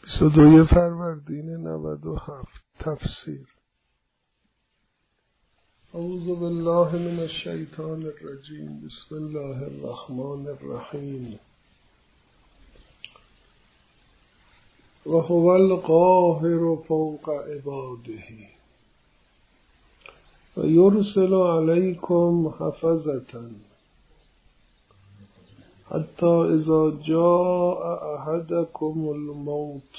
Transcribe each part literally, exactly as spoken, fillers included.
بیست و دو فروردین نود و هفت. تفسیر. اعوذ بالله من الشیطان الرجیم. بسم الله الرحمن الرحیم. و هو القاهر فوق عباده و یرسل علیکم حفظة حتی اذا جاء احدکم الموت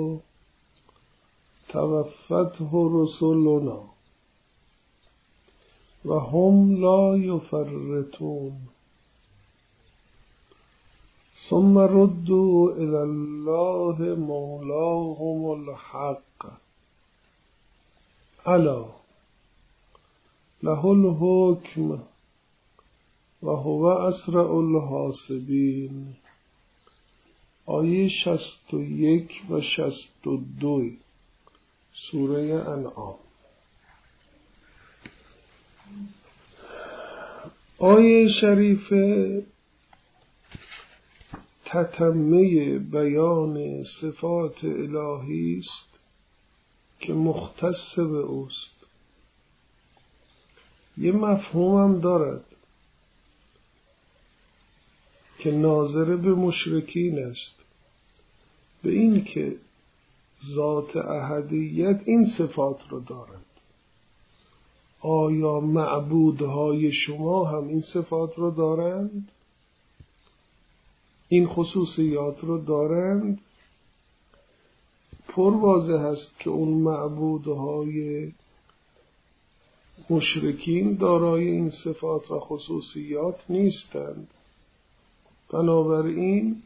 توفته رسلنا و هم لا یفرطون ثم ردوا الی الله مولاهم الحق الا له الحکم و هو اسرع الحاسبین. آیه شصت و یک و شصت و دو سوره انعام. آیه شریفه تتمه بیان صفات الهی است که مختص به اوست. یه مفهوم هم دارد که ناظر به مشرکین است، به این که ذات احدیت این صفات رو دارد. آیا معبودهای شما هم این صفات رو دارند؟ این خصوصیات رو دارند؟ پر واضح است که اون معبودهای مشرکین دارای این صفات و خصوصیات نیستند. بنابراین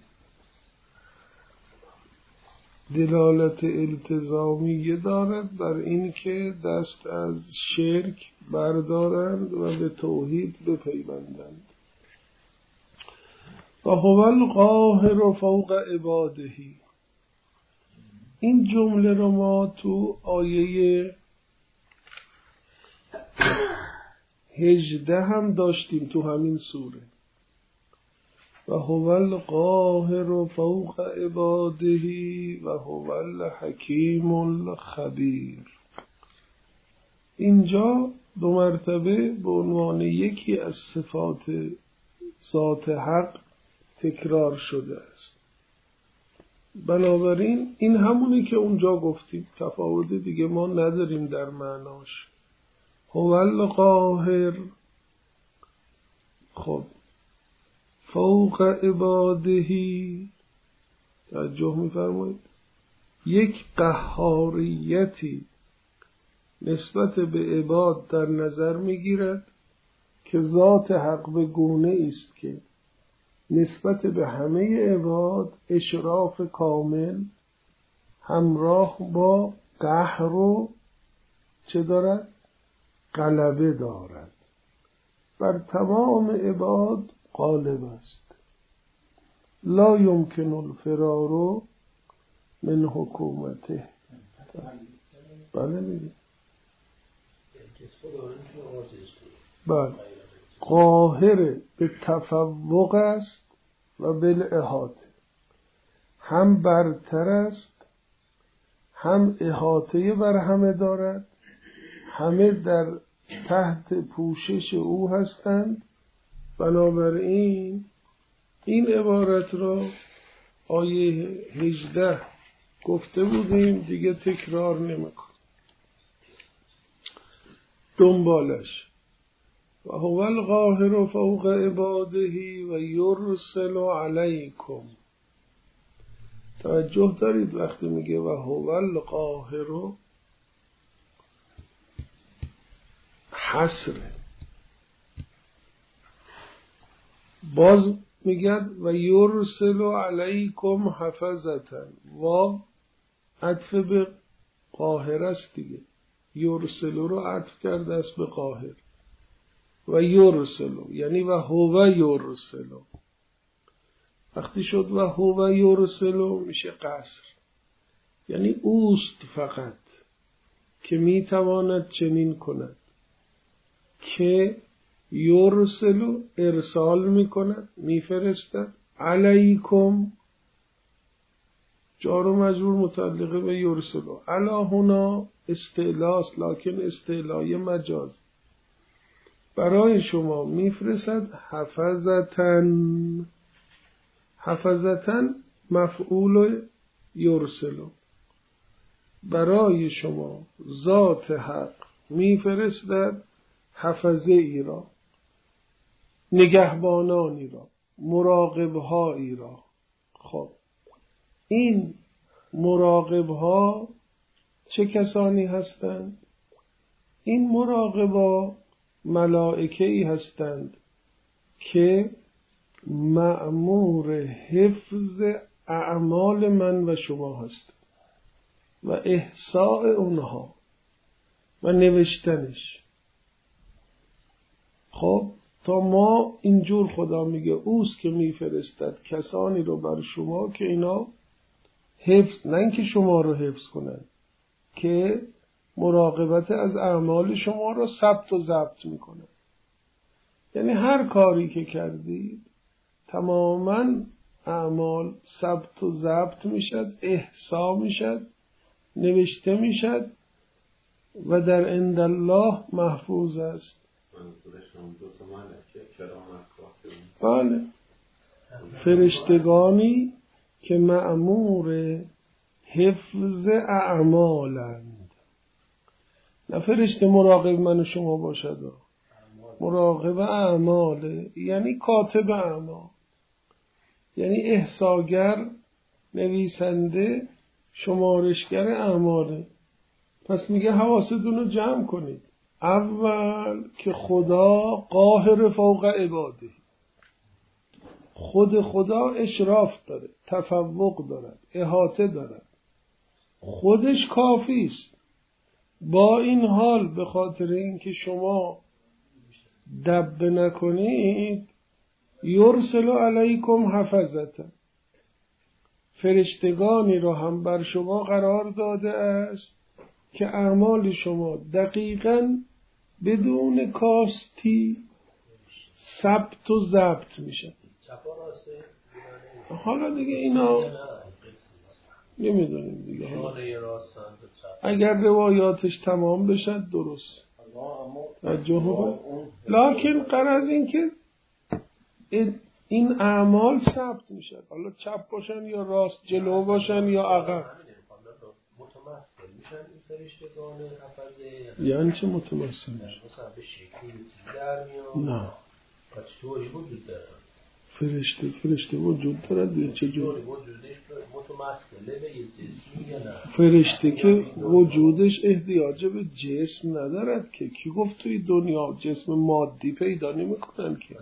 دلالت التزامیه دارد بر این که دست از شرک بردارند و به توحید بپیوندند. و هو القاهر فوق عباده. این جمله رو ما تو آیه هجده هم داشتیم تو همین سوره. و هو القاهر فوق عباده و هو الحکیم الخبیر. اینجا دو مرتبه به عنوان یکی از صفات ذات حق تکرار شده است. بنابراین این همونی که اونجا گفتیم، تفاوت دیگه ما نداریم در معناش. هو القاهر، خب فوق عبادهی، توجه می‌فرمایید، یک قهاریتی نسبت به عباد در نظر می‌گیرد که ذات حق به گونه است که نسبت به همه عباد اشراف کامل همراه با قهر و چه دارد؟ غلبه دارد. بر تمام عباد غالب است. لا یمکن الفرار من حکومته. بله میگه بله قاهر به تفوق است و بالاحاطه، هم برتر است، هم احاطه بر همه دارد، همه در تحت پوشش او هستند. بنابراین این عبارت را آیه هجده گفته بودیم، دیگه تکرار نمی‌کنم. دنبالش و هو القاهر فوق عباده و یرسل علیکم. توجه دارید وقتی میگه و هو القاهر حصره، باز میگن و یرسل علیکم حفظة. و عطف به قاهر است دیگه، یرسل رو عطف کرده است به قاهر. و یرسل یعنی و هو یرسل. وقتی شد و هو یرسل میشه قصر، یعنی اوست فقط که میتواند چنین کند که یرسل ارسال میکند، میفرستد، علیکم جار و مجرور متعلقه به یرسلو. الا هنا استعلاست، لکن استعلای مجاز. برای شما میفرستد حفظتن. حفظتن مفعول یرسلو. برای شما ذات حق میفرستد حفظه ای را، نگهبانانی را، مراقبهایی را. خب این مراقبها چه کسانی هستند؟ این مراقبا ملائکه‌ای هستند که مأمور حفظ اعمال من و شما هست و احصاء اونها و نوشتنش. خب تا ما اینجور خدا میگه اوست که میفرستد کسانی رو بر شما که اینا حفظ، نه اینکه شما رو حفظ کنن، که مراقبت از اعمال شما رو ثبت و ضبط میکنن. یعنی هر کاری که کردید تماما اعمال ثبت و ضبط میشد، احصا میشد، نوشته میشد و در عند الله محفوظ است. بله، فرشتگانی که مأمور حفظ اعمالند. نه فرشته مراقب من و شما باشد، مراقب اعماله، یعنی کاتب اعمال، یعنی احصاگر، نویسنده، شمارشگر اعماله. پس میگه حواستون رو جمع کنید. اول که خدا قاهر فوق عباده، خود خدا اشراف داره، تفوق دارد، احاطه دارد، خودش کافی است. با این حال به خاطر اینکه شما دب نکنید، یرسل علیکم حفظتا، فرشتگانی را هم بر شما قرار داده است که اعمال شما دقیقاً بدون کاستی ثبت و ضبط میشه. حالا دیگه اینا نمیدونیم دیگه، اگر روایاتش تمام بشد درست. لکن قرض این که این اعمال ثبت میشن، حالا چپ باشن یا راست، جلو باشن یا عقب. متمثل میشن این فرشتگان حفظه؟ یعنی چه متمثل میشن؟ مثلا به شکلی در میان؟ نه، چطوری وجود دارن؟ فرشته فرشته وجود دارد یا چه جوری؟ وجودش متمثله به یه جسمی یا نه؟ فرشته که وجودش احتیاج به جسم ندارد که. کی گفت توی دنیا جسم مادی پیدا نمی کنن که؟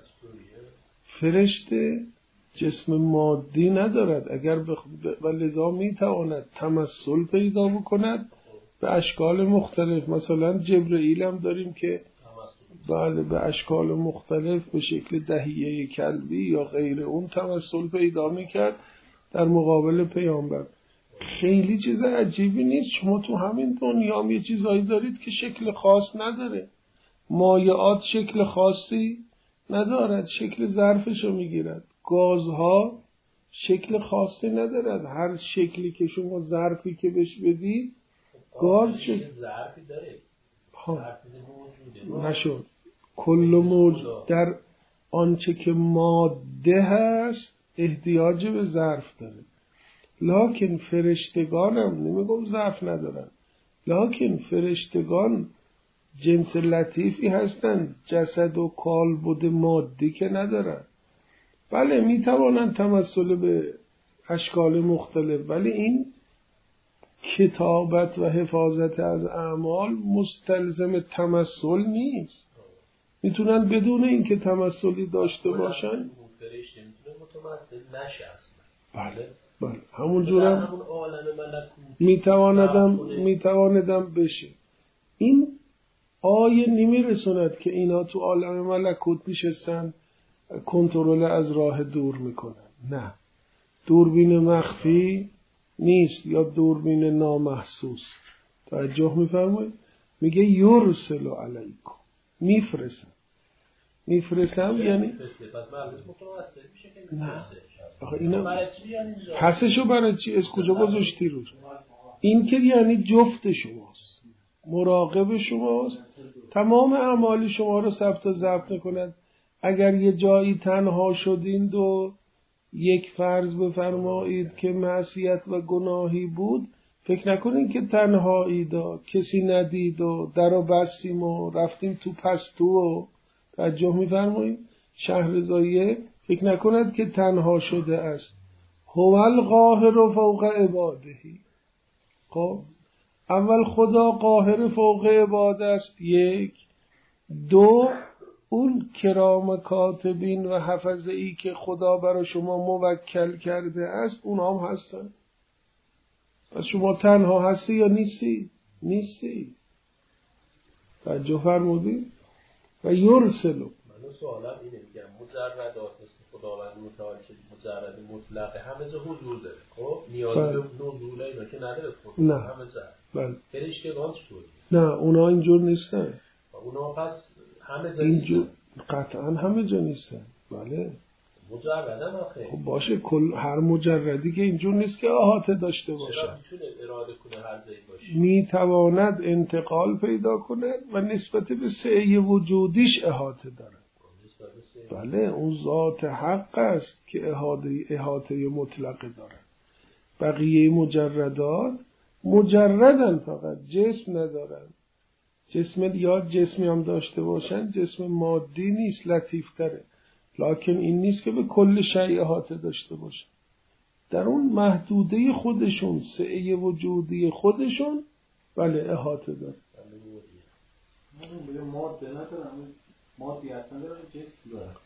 فرشته جسم مادی ندارد. اگر بخ... و لذا می تواند تمثل پیدا بکند به اشکال مختلف. مثلا جبرئیل هم داریم که بله به اشکال مختلف به شکل دهیه کلبی یا غیر اون تمثل پیدا میکرد در مقابل پیامبر. خیلی چیز عجیبی نیست. شما تو همین دنیا هم یه چیزایی دارید که شکل خاص نداره، مایعات شکل خاصی ندارد، شکل ظرفشو میگیرد. گازها شکل خاصی ندارد، هر شکلی که شما ظرفی که بهش بدید گاز شکل ظرفی داره. ها نشد. کل موجود در آنچه که ماده هست احتیاج به ظرف داره. لکن فرشتگان هم نمیگم ظرف ندارن، لکن فرشتگان جنس لطیفی هستن، جسد و کالبد مادی که ندارن. بله میتوانن تمثل به اشکال مختلف، ولی این کتابت و حفاظت از اعمال مستلزم تمثل نیست. میتونن بدون اینکه تمثلی داشته باشن. فرشته میتونه متمثل نشه اصلا. بله بله همونجورم میتواندم میتواندم بشه. این آیه نمیرسوند که اینا تو عالم ملکوت نشستن کنترل از راه دور میکنن. نه، دوربین مخفی نیست یا دوربین نامحسوس. توجه میفرمایید؟ میگه یرسل علیکم، میفرستن. میفرستم یعنی میفرسته پس معلومه متوسط میشه که نه میفرسته. آخه اینا برای چی یعنی اینجا؟ پسشو برای چی از کجا گذاشتی روش؟ این که یعنی جفت شماست، مراقب شماست، تمام اعمال شما رو ثبت و ضبط کند. اگر یه جایی تنها شدین و یک فرض بفرمایید که معصیت و گناهی بود، فکر نکنین که تنهایی دا کسی ندید و درو بستیم و رفتیم تو پستو و توجه میفرمایید. شهرزایه فکر نکند که تنها شده است. هو القاهر فوق عبادهی. خب اول خدا قاهر فوق عباد است، یک. دو، اون کرام کاتبین و حفظه ای که خدا برای شما موکل کرده است اونا هم هستن. پس شما تنها هستی یا نیستی؟ نیستی. توجه فرمودی؟ و یرسلو. من سوالم اینه، میگم مجردات مثل خداوند متعال شد مجرد مطلقه همه جا حضور داره، خب نیازی به نزول اینا که نداره خدا نه. همه جا. بله. فرشتگان چطوری؟ نه اونا اینجور نیستن. اونا پس همه جا اینجور نیستن. قطعا همه جا نیستن. بله. مجردن آخه. خب باشه، کل هر مجردی که اینجور نیست که احاطه داشته باشه. چرا میتونه اراده کنه هر جایی باشه؟ میتواند انتقال پیدا کند و نسبت به سعی وجودیش احاطه دارد. بله اون ذات حق است که احاطه احاطه مطلق دارد. بقیه مجردات مجردن، فقط جسم ندارن. جسم یا جسمی هم داشته باشن جسم مادی نیست، لطیفتره، لکن این نیست که به کل شیء احاطه داشته باشن. در اون محدوده خودشون سعی وجودی خودشون بله احاطه داره. ماده ندارن، مادیت ندارن، جسم دارن.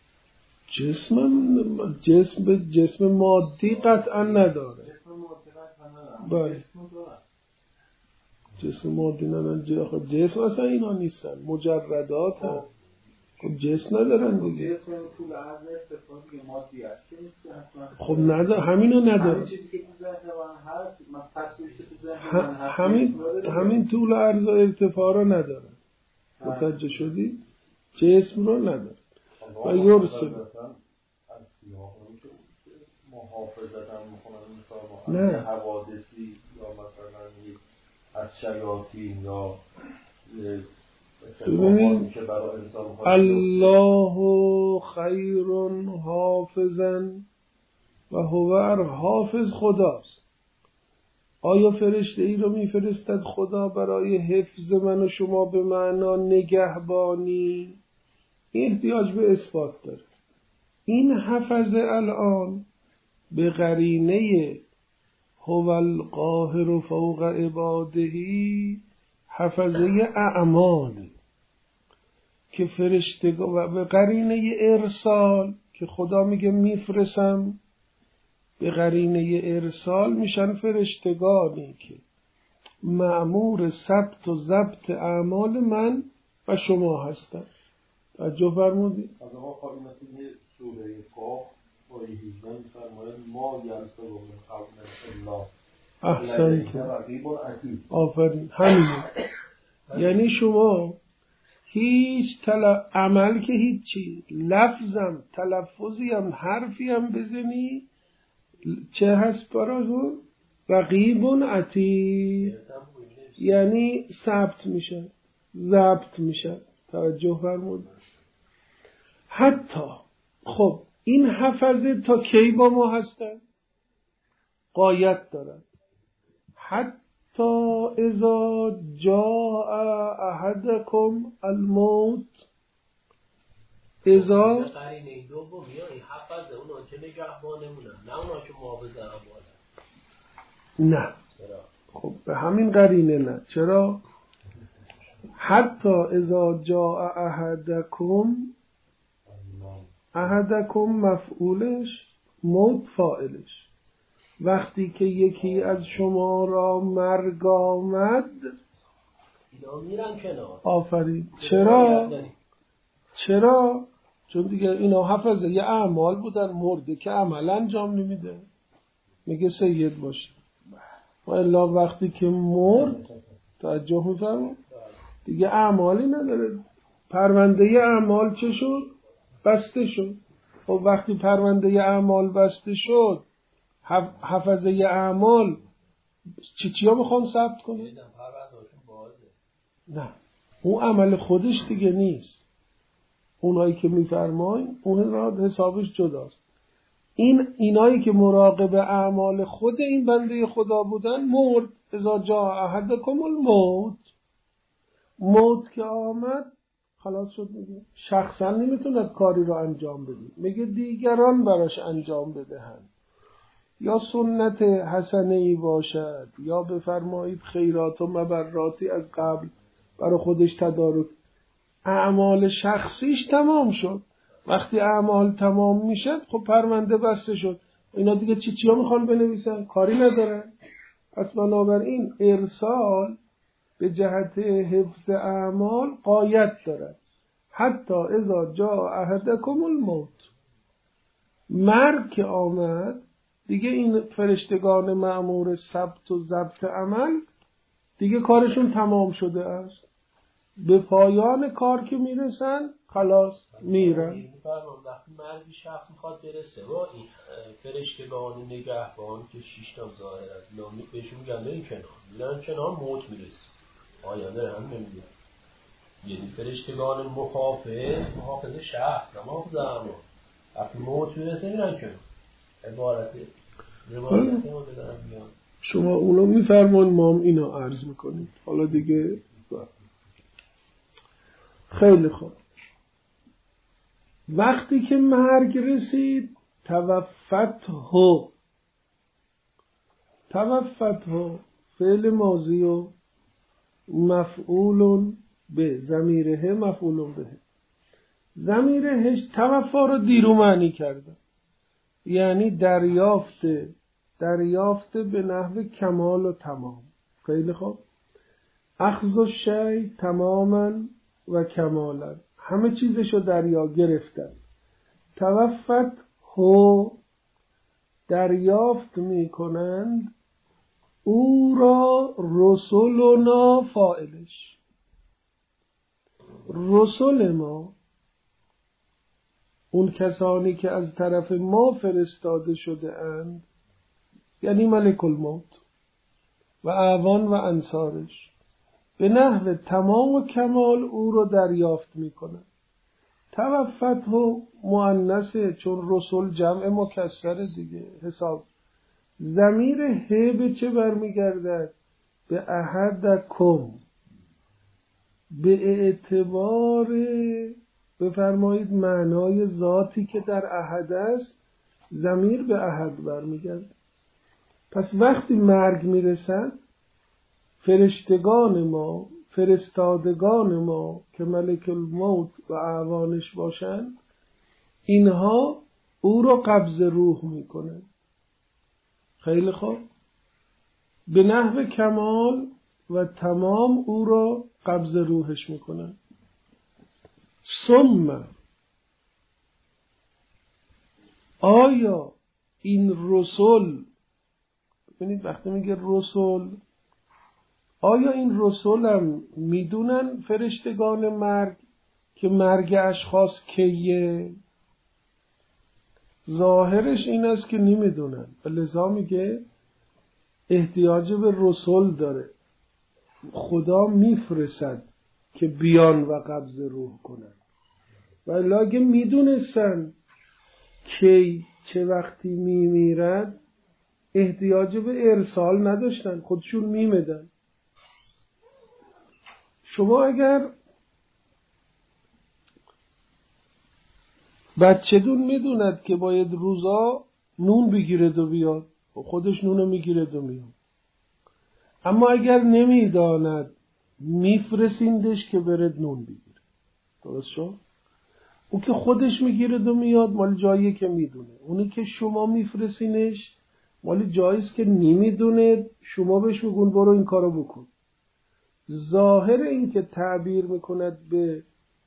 جسم جسم به جسم مادی قطعا نداره. جسم مادی قطعا ندارن. بله. جسم دارن. جسم مادی ندارن. جسم اصلا اینا نیستن، مجردات هم. خب جسم ندارن دیگه. جسم طول عرض ارتفاع دیگه مادیت که نیست اصلا. خب نداره، همینو نداره. همین چیزی که تو ذهن من هست، من تصویری که تو ذهن من هست همین همین طول عرض و ارتفاع رو نداره. متوجه شدی؟ جسم رو نداره. و یرسل محافظت هم میکنن مثلا نه حوادثی یا مثلا از شیاطین یا ببینید که برای انسان الله خیر حافظا و هو حافظ خداست. آیا فرشته ای رو میفرستد خدا برای حفظ من و شما به معنا نگهبانی؟ احتیاج به اثبات داره. این حفظه الان به قرینه هو القاهر فوق عبادهی حفظه اعمال که فرشتگان و به قرینه ارسال که خدا میگه میفرستم، به قرینه ارسال میشن فرشتگانی که مأمور ثبت و ضبط اعمال من و شما هستن. توجه فرمودید؟ از آقا خواهی مثل یه سوره قاف آیه هجده میفرماید ما یلسه و من قبل الله احسنت، آفرین، همینه. یعنی شما هیچ تل... عمل که هیچی، لفظم تلفظی هم حرفی هم بزنی چه هست برای رقیب عتید، یعنی ثبت میشه، ضبط میشه. توجه فرمود. حتی خب این حفظه تا کی با ما هستن؟ غایت دارن. حتی اذا جاء احدکم الموت، اذا قرینه دوم یا این حفظه اونا که نگهبانمونن، نه اونا که محافظ اعمالن. نه خب به همین قرینه نه. چرا؟ حتی اذا جاء احدکم، احدکم مفعولش، موت فاعلش. وقتی که یکی از شما را مرگ آمد، اینا میرن کنار. آفرین. چرا؟ چرا؟ چون دیگه اینا حفظه یه اعمال بودن، مرده که عمل انجام نمیده، میگه سید باشه. و الا وقتی که مرد، توجه میفرمون، دیگه اعمالی نداره، پرونده اعمال چه شد؟ بسته شد. خب وقتی پرونده اعمال بسته شد، حفظه اعمال چی چیا میخوان ثبت کنه؟ نه، اون عمل خودش دیگه نیست. اونایی که میفرماین اون را حسابش جداست. این اینایی که مراقب اعمال خود این بنده خدا بودن مرد. اذا جاء احدکم الموت، موت که آمد خلاص شد. میگه شخصا نمیتوند کاری رو انجام بده، میگه دیگران براش انجام بدهند. یا سنت حسنه ای باشد، یا بفرمایید خیرات و مبراتی از قبل برای خودش تدارک. اعمال شخصیش تمام شد. وقتی اعمال تمام میشد خب پرونده بسته شد. اینا دیگه چی چیا میخوان بنویسن؟ کاری ندارن. پس بنابراین ارسال به جهت حفظ اعمال غایت دارد. حتی اذا جاء احدکم الموت، مرگ که آمد دیگه این فرشتگان مأمور ثبت و ضبط عمل دیگه کارشون تمام شده است. به پایان کار که میرسن خلاص میرن. وقتی مرگی شخص میخواد برسه با این فرشتگان نگهبان که شش تا ظاهر از نامی بهشون میگن این کنار میرن کنار موت میرسه آینده هم نمیگه. یعنی فرشتگان محافظ محافظ شخص محافظ اعمال وقتی موت میرسه میرن کنار. عبارت روایت رو بدارم میان شما اونو میفرمان ما هم اینو عرض میکنیم. حالا دیگه خیلی خوب. وقتی که مرگ رسید توفته، توفته فعل ماضی و مفعول به، ضمیره مفعول به. ضمیرهش توفا رو دیرو معنی کرده، یعنی دریافت، دریافت به نحو کمال و تمام. خیلی خوب. اخذ الشیء تماما و کمالا، همه چیزشو دریا گرفتن. توفت هو، دریافت میکنند او را رسولنا، فاعلش رسول ما، اون کسانی که از طرف ما فرستاده شده اند، یعنی ملک الموت و اعوان و انصارش، به نحو تمام و کمال او رو دریافت میکنن. توفت و مؤنثه چون رسول جمع مکسره دیگه حساب. ضمیر ه به چه برمیگردد؟ به احدکم، به اعتبار بفرمایید معنای ذاتی که در احد است، ضمیر به احد برمیگرده. پس وقتی مرگ میرسد فرشتگان ما، فرستادگان ما که ملک الموت و اعوانش باشند، اینها او را قبض روح میکنن. خیلی خوب. به نحو کمال و تمام او را قبض روحش میکنن. ثم، آیا این رسول، ببینید وقتی میگه رسول، آیا این رسول هم میدونن فرشتگان مرگ که مرگ اشخاص کیه؟ ظاهرش این است که نمیدونن، لذا میگه احتیاج به رسول داره. خدا میفرستد که بیان و قبض روح کنن. ولی اگه میدونستن کی چه وقتی میمیرد احتیاج به ارسال نداشتن، خودشون میمدن. شما اگر بچه دون میدوند که باید روزا نون بگیرد و بیاد، خودش نونو میگیرد و میاد. اما اگر نمیداند میفرستیندش که برد نون بگیره. درست شد؟ اون که خودش میگیرد و میاد مال جایی که میدونه. اونی که شما میفرستینش مال جاییست که نمیدونه، شما بهش میگون برو این کارو بکن. ظاهر این که تعبیر میکند به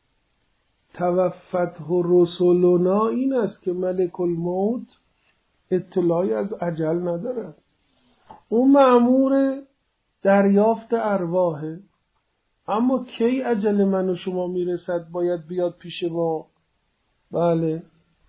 توفته رسولنا این است که ملک الموت اطلاعی از اجل نداره. اون مأمور دریافت ارواحه. اما کی اجل من و شما میرسد باید بیاد پیش ما، بله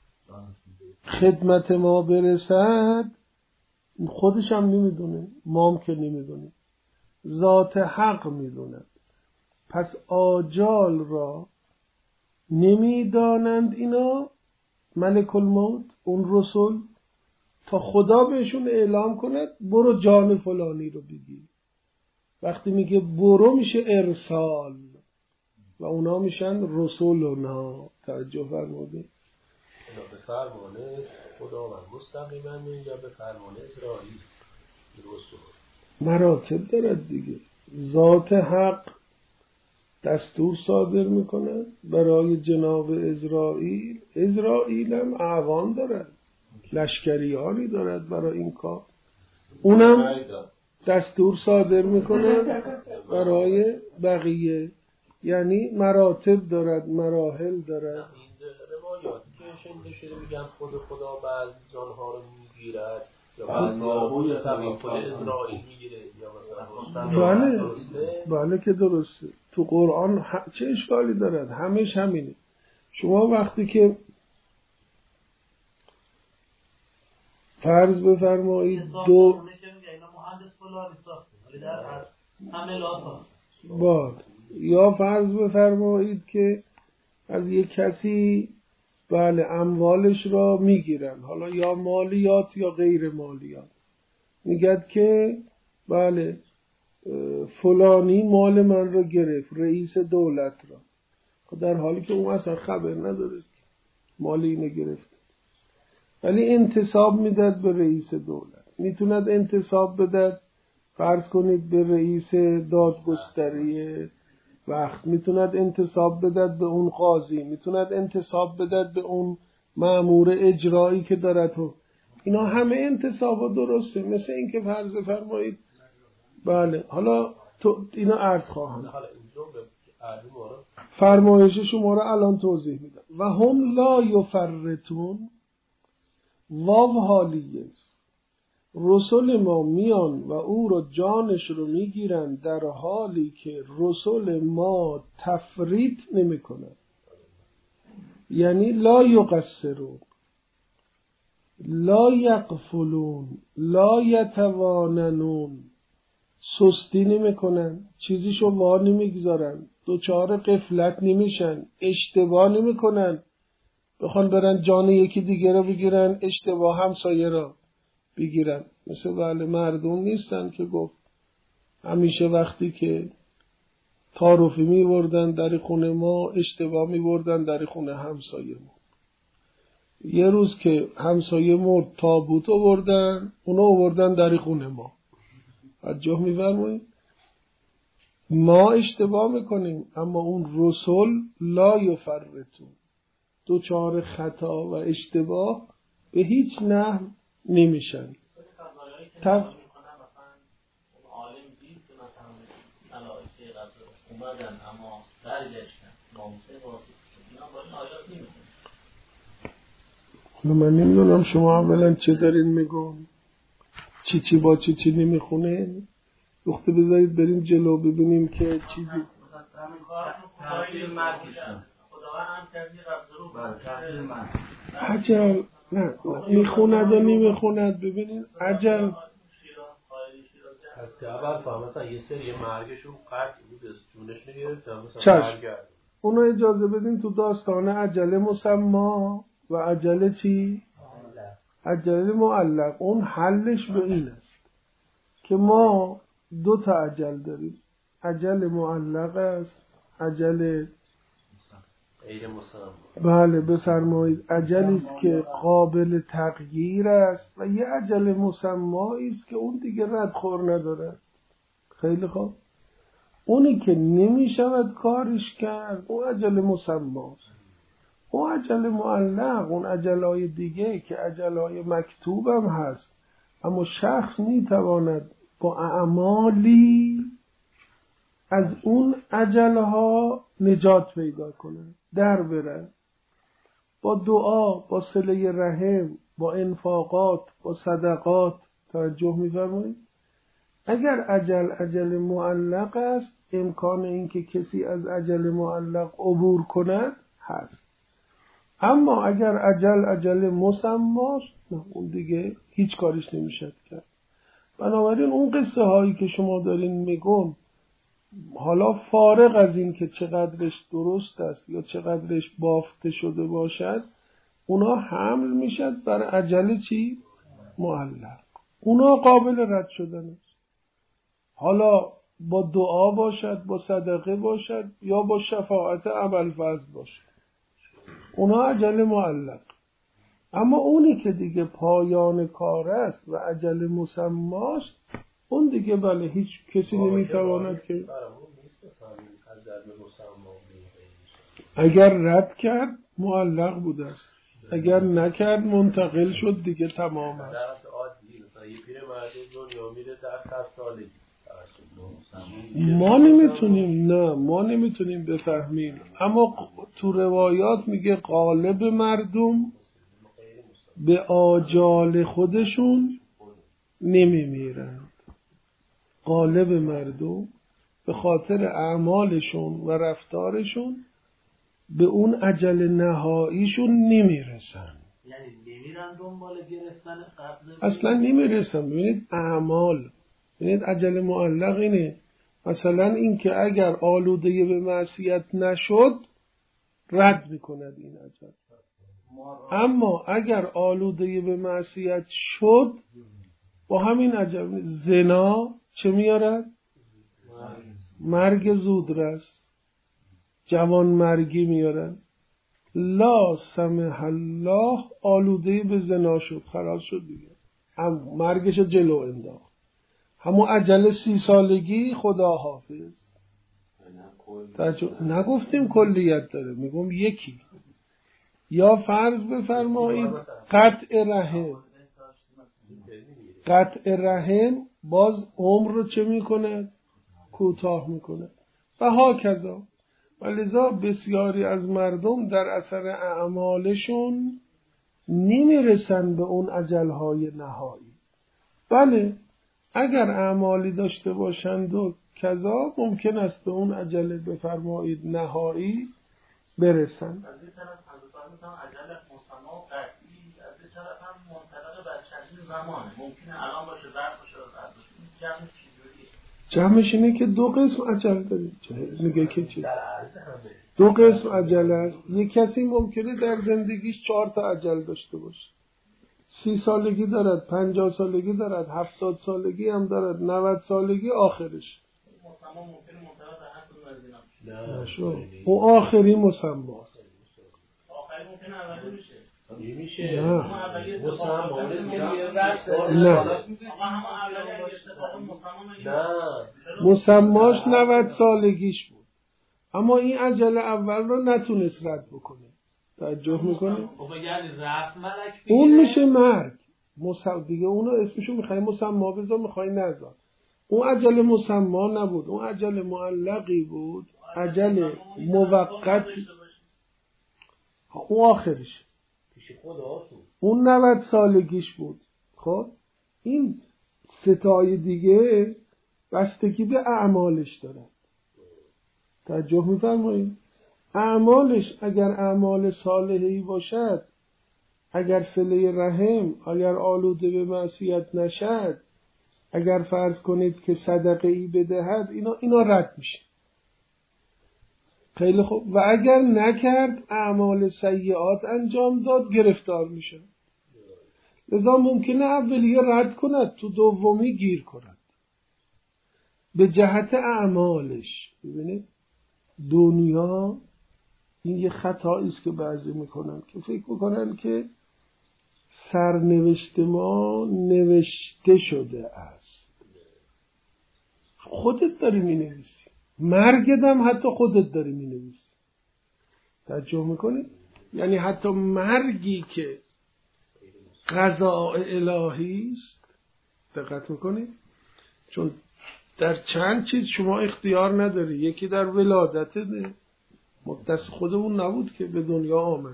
خدمت ما برسد، خودش هم نمیدونه، ما هم که نمیدونه، ذات حق میدونه. پس آجال را نمیدانند اینا ملک الموت، اون رسول، تا خدا بهشون اعلام کند برو جان فلانی رو بگیر. وقتی میگه برو میشه ارسال و اونا میشن رسولنا. توجه فرمودید؟ اینا به فرمانه خداوند مستقیما یا به فرمان اسرائیل رسول؟ مراتب دارد دیگه. ذات حق دستور صادر میکنه برای جناب اسرائیل، اسرائیل هم اعوان دارد، لشکریانی دارد برای این کار، اونم دستور صادر میکنه برای بقیه. یعنی مراتب دارد، مراحل دارد. این روایات که شنیده شده میگن خود خدا بعض جانها رو میگیرد یا بعض ماهوی خود اسرائیل میگیره یا مثلا بله بله که درسته. تو قرآن چه اشکالی دارد؟ همش همینه. شما وقتی که فرض بفرمایید دو بار یا فرض بفرمایید که از یک کسی بله اموالش را میگیرن، حالا یا مالیات یا غیر مالیات، میگد که بله فلانی مال من را گرفت، رئیس دولت را، در حالی که اون اصلا خبر نداره مال اینو گرفت، ولی انتصاب میداد به رئیس دولت. میتوند انتصاب بدد فرض کنید به رئیس دادگستری وقت، میتوند انتصاب بدد به اون قاضی، میتوند انتصاب بدد به اون مأمور اجرایی که دارد. تو اینا همه انتصاب درسته. مثل این که فرض فرمایید بله حالا تو اینا عرض خواهم فرمایش شما را الان توضیح میدم. و هم لا یفرطون، واو حالیه، رسول ما میان و او رو جانش رو میگیرن در حالی که رسول ما تفریط نمی کنن. یعنی لا یقصرون، لا یغفلون، لا یتواننون، سستی نمی کنن، چیزیشو وا نمیگذارن، دوچار غفلت نمیشن، اشتباه نمی کنن بخوان برن جان یکی دیگه رو بگیرن، اشتباه همسایه را بگیرن. مثل بله مردم نیستن که گفت همیشه وقتی که تعارفی می بردن در خونه ما اشتباه می بردن در خونه همسایه ما. یه روز که همسایه مرد تابوت آوردن، اونا آوردن در خونه ما. توجه می‌فرمایید؟ ما اشتباه میکنیم اما اون رسول لا یفرطون، دوچار خطا و اشتباه به هیچ نحو نمیشن. تف... من نمیدونم شما اولا چه دارین میگون، چی چی با چی چی نمیخونه. وقتی بذارید بریم جلو ببینیم که چیزی عجل نه میخوند و نمیخوند. ببینید عجل از که اول فهم مثلا یه سری مرگشون قطع بود از جونش نگرفت مثلا برگرد. اونو اجازه بدین تو داستان عجل مسما و عجل چی؟ عجل معلق. اون حلش به این است که ما دو تا عجل داریم، عجل معلق است، عجل غیر مسما. بله بفرمایید عجلی است که قابل تغییر است و یه عجل مسمایی است که اون دیگه ردخور نداره. خیلی خوب، اونی که نمی شود کارش کرد اون عجل مسماست. اون عجل معلق، اون عجلای دیگه که عجلای مکتوب هم هست، اما شخص می تواند با اعمالی از اون عجلها نجات پیدا کنه، در بره، با دعا، با صله رحم، با انفاقات، با صدقات. توجه می‌فرمایید؟ اگر اجل اجل معلق است، امکان اینکه کسی از اجل معلق عبور کند هست. اما اگر اجل اجل مسماست، نه اون دیگه هیچ کارش نمیشه کرد. بنابراین اون قصه هایی که شما دارین میگون، حالا فارغ از این که چقدرش درست است یا چقدرش بافته شده باشد، اونا حمل میشد بر اجل چی؟ معلق. اونا قابل رد شدن است. حالا با دعا باشد، با صدقه باشد، یا با شفاعت ابوالفضل باشد، اونا اجل معلق. اما اونی که دیگه پایان کار است و اجل مسماست، اون دیگه بله هیچ کسی نمیتواند که اگر رد کرد معلق بوده است، اگر نکرد منتقل شد دیگه تمام است. ما نمیتونیم نه ما نمیتونیم بفهمیم، اما تو روایات میگه غالب مردم به آجال خودشون نمیمیرند. غالب مردم به خاطر اعمالشون و رفتارشون به اون اجل نهاییشون نمیرسن. یعنی نمیرن دنبال گرفتن قبل، اصلا نمیرسن. ببینید اعمال، ببینید اجل معلق اینه. مثلا این که اگر آلوده به معصیت نشد رد میکند این اجل، اما اگر آلوده به معصیت شد با همین اجل. زنا چه میارد؟ مرگ زودرس، جوان مرگی میارن. لا سمح الله آلوده به زنا شد، خلاص شد دیگه، هم مرگشو جلو انداخت. همون اجل سی سالگی خدا حافظ. نگفتیم کلیت داره، میگم یکی. یا فرض بفرمایید قطع رحم، قطع رحم باز عمر رو چه میکند؟ کوتاه میکند. و ها کذا. ولذا بسیاری از مردم در اثر اعمالشون نمیرسن به اون اجلهای نهایی. بله اگر اعمالی داشته باشند و کذا ممکن است به اون اجل بفرمایید نهایی برسن. از این طرف حضرت اجل مسما و قطعی، از این طرف هم منطلق بر چندین زمانه، ممکنه الان باشه بعد باشه بعد باشه. جمعش چجوریه؟ جمعش اینه که دو قسم اجل داریم. میگه که چی؟ دو قسم اجل است. یک کسی ممکنه در زندگیش چهار تا اجل داشته باشه. سی سالگی دارد، پنجاه سالگی دارد، هفتاد سالگی هم دارد، نود سالگی آخرش. مسما ممکنه منطلق در هر کدوم از اینا نشو. او آخری مسما است. آخری ممکنه اولی بشه. نمیشه. نه. مسما نه. مسماش نود سالگیش بود. اما این عجل اول رو نتونست رد بکنه. توجه میکنه؟ اون میشه مرگ. مسم... دیگه اونو اسمشو میخوایی مسما بذار، میخوایی نذار. اون عجل مسما نبود، اون عجل معلقی بود، عجل موقت. اون آخرش اون نود سالگیش بود. خب این ستای دیگه بستگی به اعمالش داره. توجه میفرمایید؟ اعمالش اگر اعمال صالحی باشد، اگر صله رحم، اگر آلوده به معصیت نشد، اگر فرض کنید که صدقه ای بدهد، اینا اینا رد میشه. خیلی خوب. و اگر نکرد، اعمال سیئات انجام داد، گرفتار میشه. لذا ممکنه اولیه رد کند، تو دومی گیر کند به جهت اعمالش. ببینید دنیا این یه خطایی است که بعضی میکنن که فکر میکنن که سرنوشت ما نوشته شده است. خودت داری مینویسی، مرگت هم حتی خودت داری مینویسی. توجه میکنی؟ یعنی حتی مرگی که قضاء الهی است، دقت میکنی؟ چون در چند چیز شما اختیار نداری. یکی در ولادت ده، دست خودمون نبود که به دنیا آمد.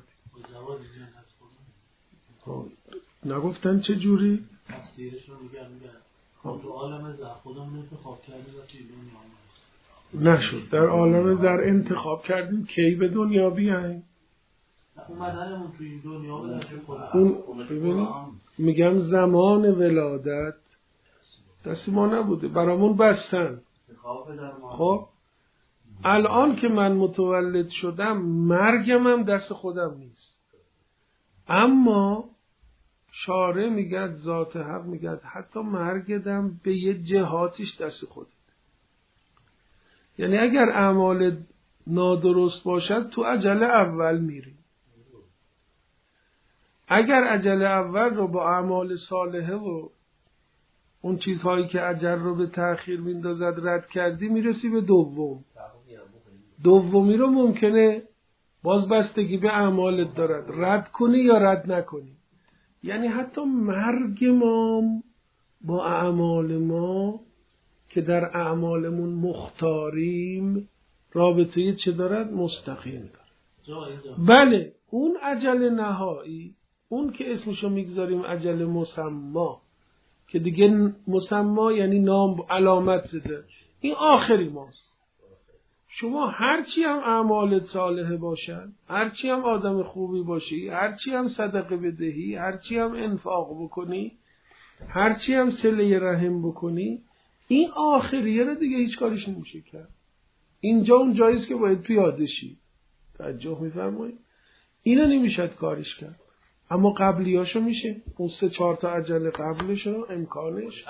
نگفتن چه جوری؟ تفسیرش رو میگن میگن تو عالم زر خودمون انتخاب کردیم و توی دنیا نشد. در عالم زر انتخاب کردیم کی به دنیا بیایم. اومدنمون توی این دنیا اون ببینید میگم زمان ولادت دست ما نبوده، برامون بستن. خب الان که من متولد شدم مرگم هم دست خودم نیست، اما شارع میگه، ذات حق میگه حتی مرگدم به یه جهاتش دست خودت. یعنی اگر اعمال نادرست باشد تو عجل اول میری، اگر عجل اول رو با اعمال صالحه و اون چیزهایی که اجر رو به تأخیر میندازد رد کردی، میرسی به دوم. دومی رو ممکنه باز بستگی به اعمالت دارد رد کنی یا رد نکنی. یعنی حتی مرگ ما با اعمال ما که در اعمالمون مختاریم رابطه چه دارد؟ مستقیم دارد. بله اون اجل نهایی، اون که اسمشو میگذاریم اجل مسما، که دیگه مسما یعنی نام علامت زده، این آخری ماست. شما هرچی هم اعمالت صالحه باشن، هرچی هم آدم خوبی باشی، هرچی هم صدقه بدهی، هرچی هم انفاق بکنی، هرچی هم صله رحم بکنی، این آخریه رو دیگه هیچ کاریش نمیشه کرد. اینجا اون جاییست که باید پیاده شی. توجه میفرمایید؟ اینو نمیشد کارش کرد، اما قبلیاشو میشه. اون سه چهار تا عجل قبلشو امکانش.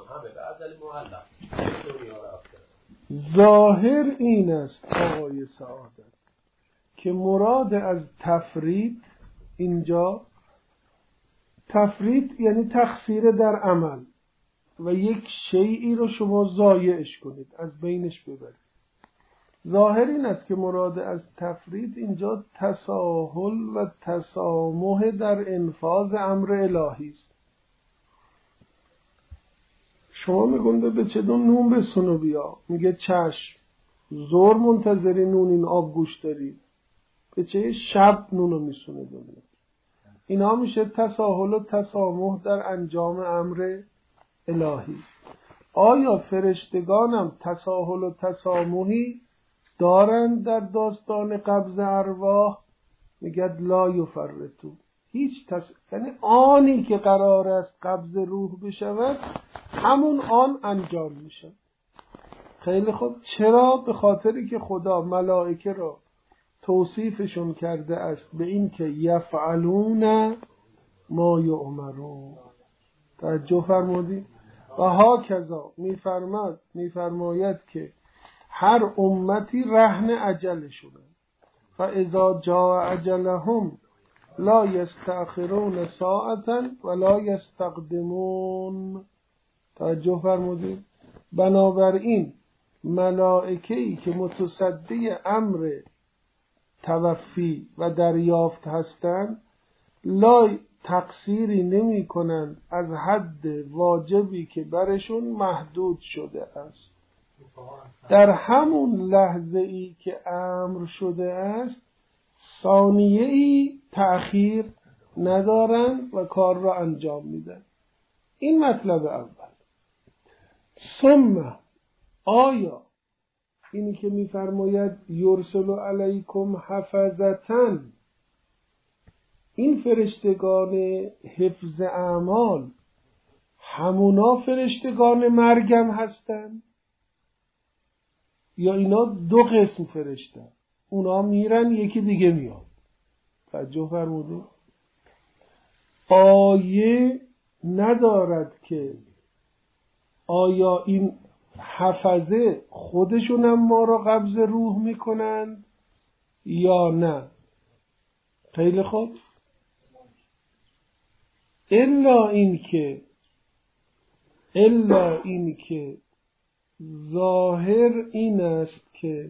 ظاهر این است آقای سعادت که مراد از تفرید اینجا، تفرید یعنی تقصیر در عمل و یک شیئی رو شما ضایعش کنید، از بینش ببرید. ظاهر این است که مراد از تفرید اینجا تساهل و تسامح در انفاذ امر الهی است. شما میگونده به چه دون نون بسونو بیا، میگه چشم. زور منتظری نون این آب گوش داری، به چه شب نونو میسونه دنیا. اینا میشه تساهل و تسامح در انجام امر الهی. آیا فرشتگانم تساهل و تسامحی دارند در داستان قبض ارواح؟ میگه لا یفرطو، هیچ تس... یعنی آنی که قرار است قبض روح بشود همون آن انجام میشه. خیلی خوب. چرا؟ به خاطری که خدا ملائکه را توصیفشون کرده است به این که یفعلون ما یؤمرون. توجه فرمودی؟ و ها کذا میفرماد میفرماید که هر امتی رهن اجلشونه، فاذا جاء اجلهم لا یستأخرون ساعتا ولا یستقدمون. توجه فرمودید؟ بنابراین ملائکه‌ای که متصدی امر توفی و دریافت هستند لا تقصیری نمی کنند از حد واجبی که برشون محدود شده است. در همون لحظه ای که امر شده است ثانیه ای تأخیر ندارند و کار را انجام میدن. این مطلب اول. ثم آیا اینی که میفرماید یرسل علیکم حفظتن، این فرشتگان حفظ اعمال همونا فرشتگان مرگم هستن یا اینا دو قسم فرشتن؟ اونا میرن یکی دیگه میاد. توجه فرمودید؟ آیه ندارد که آیا این حفظه خودشون هم ما را قبض روح میکنند یا نه. خیلی خوب. الا این که الا این که ظاهر این است که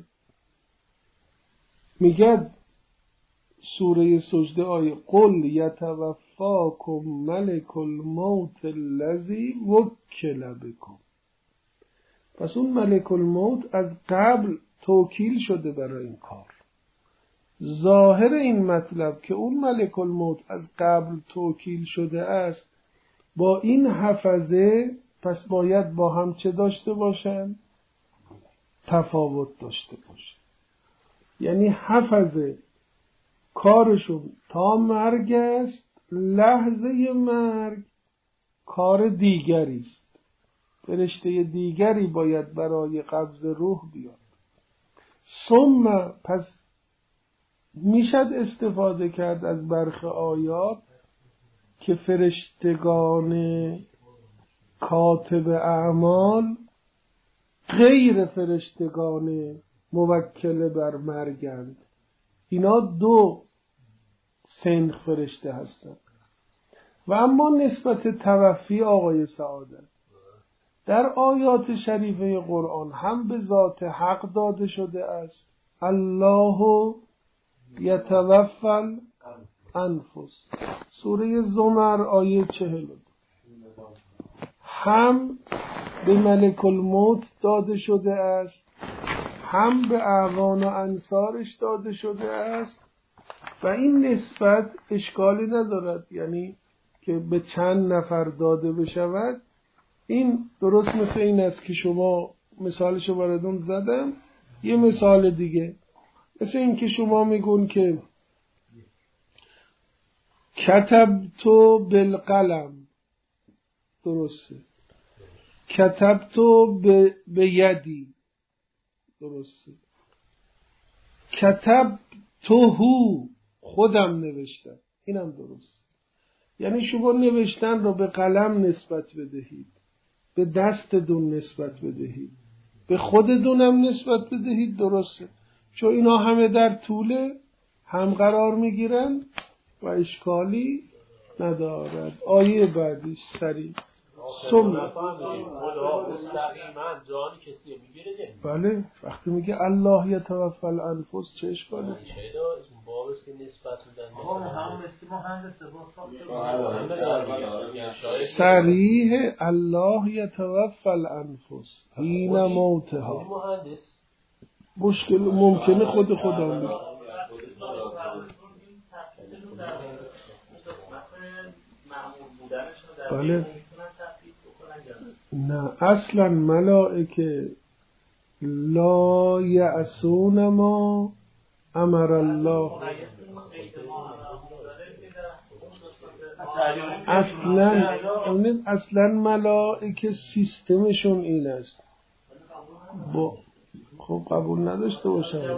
میگه سوره سجده آیه قل یتوفاکم ملک الموت الذی وکل بکم. پس اون ملک الموت از قبل توکیل شده برای این کار. ظاهر این مطلب که اون ملک الموت از قبل توکیل شده است با این حفظه پس باید با هم چه داشته باشن؟ تفاوت داشته باشن. یعنی حفظ کارشون تا مرگ است، لحظه مرگ کار دیگری است. فرشته دیگری باید برای قبض روح بیاد. ثم پس میشد استفاده کرد از برخی آیات که فرشتگان کاتب اعمال غیر فرشتگان موکل بر مرگند. اینا دو سنخ فرشته هستند. و اما نسبت توفی آقای سعادت در آیات شریفه قرآن هم به ذات حق داده شده است، الله یتوفی الانفس، سوره زمر آیه چهل. هم به ملک الموت داده شده است، هم به اعوان و انصارش داده شده است. و این نسبت اشکالی ندارد، یعنی که به چند نفر داده بشود. این درست مثل این است که شما مثالشو براتون زدم. یه مثال دیگه مثل این که شما میگون که کتبتو بالقلم، درسته. کتبتو به یدی، درسته. کتبتوهو، خودم نوشتم، اینم درست. یعنی شما نوشتن رو به قلم نسبت بدهید، به دستتون نسبت بدهید، به خودتونم نسبت بدهید، درسته. چون اینا همه در طوله هم قرار میگیرن و اشکالی ندارد. آیه بعدیش سریع ثم بله وقتی میگه الله یتوفی الانفس چه اشکالی؟ صریح الله یتوفی الانفس حین موتها. مشکل ممکنه خود خدا میگه. بله نه، اصلا ملائکه لا یعصون ما امر الله. اصلا اصلا ملائکه سیستمشون این است. با خب قبول نداشته باشم.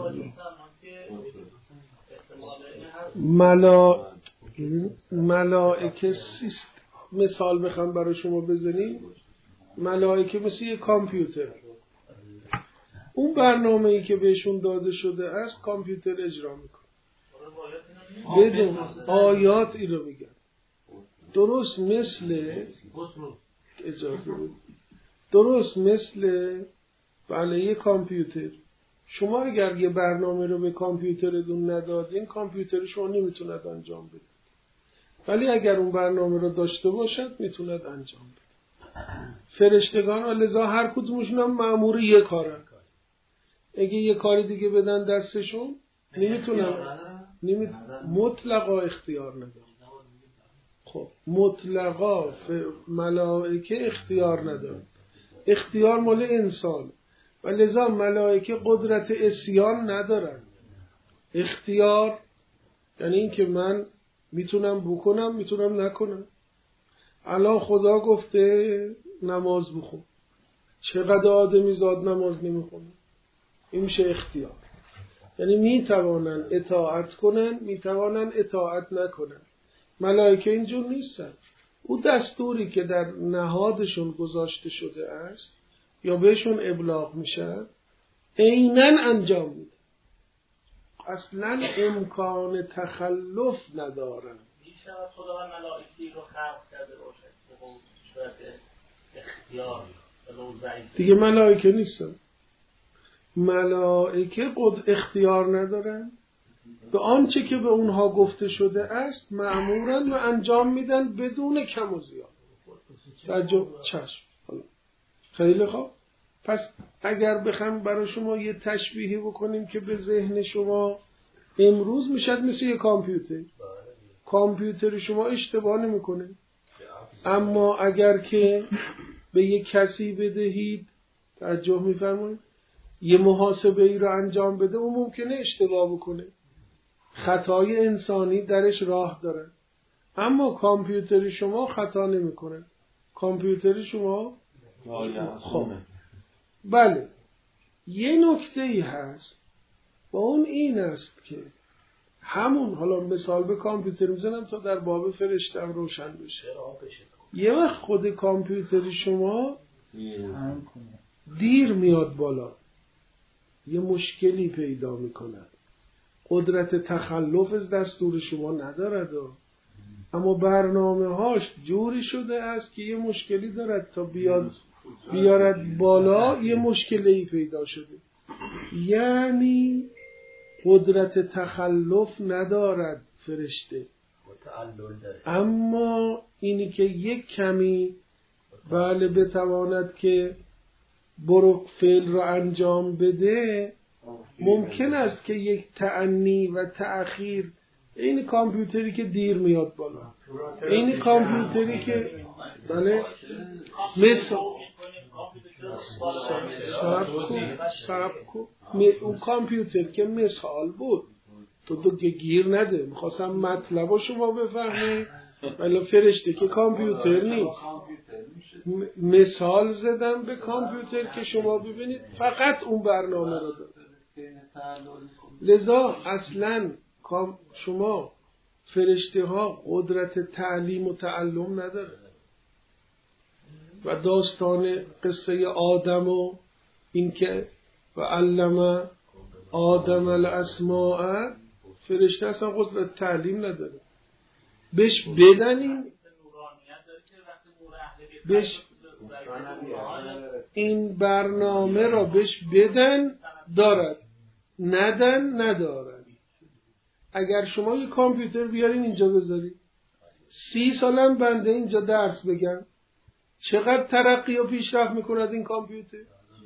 ملا ملائکه سیستم، مثال بخوام برای شما بزنیم، ملائکه مثل یک کامپیوتر. اون برنامه‌ای که بهشون داده شده است کامپیوتر اجرا میکنه. بدون آیات این رو میگن. درست مثل اجازه بود. درست مثل بله یک کامپیوتر. شما اگر یه برنامه رو به کامپیوترتون ندادین، کامپیوتر شما نمیتوند انجام بده. ولی اگر اون برنامه رو داشته باشد میتوند انجام بده. فرشتگان و لذا هر کدومشون هم مأمور یه کارن. اگه یه کار دیگه بدن دستشون نمیتونن، نمیتونن. مطلقا اختیار ندارن. خب مطلقا ملائکه اختیار ندارن. اختیار مال انسان و لذا ملائکه قدرت عصیان ندارن. اختیار یعنی این که من میتونم بکنم میتونم نکنم. الان خدا گفته نماز بخون، چقدر آدمی زاد نماز نمیخونه. این میشه اختیار. یعنی میتوانن اطاعت کنن، میتوانن اطاعت نکنن. ملائکه اینجور نیستن. او دستوری که در نهادشون گذاشته شده است یا بهشون ابلاغ میشه عیناً انجام میده. اصلا امکان تخلف ندارن. بیشتر خدا ملائکه رو خلق کرده باشه به صورت اختیار دیگه ملائکه نیستن. ملائکه قد اختیار ندارن. به آنچه که به اونها گفته شده است مأمورن و انجام میدن بدون کم و زیاد. تعجب چشم. خیلی خوب. پس اگر بخوام برای شما یه تشبیهی بکنیم که به ذهن شما امروز میشد مثل یه کامپیوتر. کامپیوتر شما اشتباه نمیکنه. اما اگر که به یک کسی بدهید، توجه می‌فرمایید، یه محاسبه ای رو انجام بده، اون ممکنه اشتباه بکنه، خطای انسانی درش راه داره، اما کامپیوتر شما خطا نمی‌کنه. کامپیوتر شما خب بله. یه نکته ای هست و اون این است که همون، حالا مثال به کامپیوتر میزنم تا در باب فرشتم روشن بشه. یه وقت خود کامپیوتر شما دیر میاد بالا، یه مشکلی پیدا میکند، قدرت تخلف از دستور شما ندارد، اما برنامه هاش جوری شده است که یه مشکلی دارد تا بیاد بیارد بالا، یه مشکلی پیدا شده، یعنی قدرت تخلف ندارد فرشته، اما اینی که یک کمی بله بتواند که برو فعل را انجام بده، ممکن است که یک تأنی و تأخیر، این کامپیوتری که دیر میاد بالا، این کامپیوتری که بله مثل سابکو اون کامپیوتر که مثال بود، تو تو گیر نده، میخواستم مطلب شما بفهمی، ولی فرشته که کامپیوتر نیست. مثال زدم به کامپیوتر که شما ببینید فقط اون برنامه رو داره. لذا اصلا شما فرشته ها قدرت تعلیم و تعلم نداره و داستان قصه آدم و این که و علم آدم الاسماء، فرشته اصلا قدرت تعلیم نداره، بهش بدنیم بهش این برنامه را بهش بدن دارد، ندن ندارد. اگر شما یک کامپیوتر بیارین اینجا بذارید، سی سالم بنده اینجا درس بگم، چقدر ترقی و پیشرفت میکند این کامپیوتر؟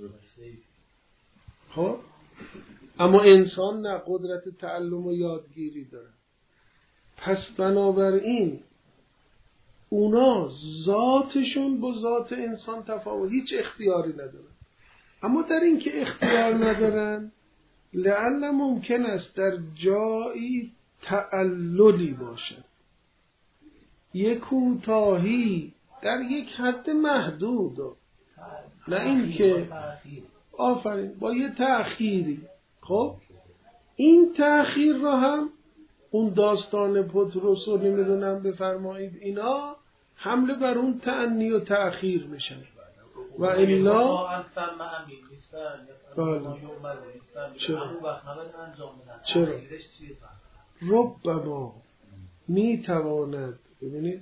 خب اما انسان نه، قدرت تعلم و یادگیری داره. پس بنابراین اونا ذاتشون با ذات انسان تفاوت، هیچ اختیاری ندارن. اما در این که اختیار ندارن، لعل ممکن است در جایی تعللی باشد، یک کوتاهی در یک حد محدود، نه این که آفرین با یه تأخیری. خب این تأخیر را هم اون داستان پطرس رو نمیدونم بفرمایید، اینا حمله بر اون تأنی و تأخیر میشن و الا چرا چرا ربما میتواند، ببینید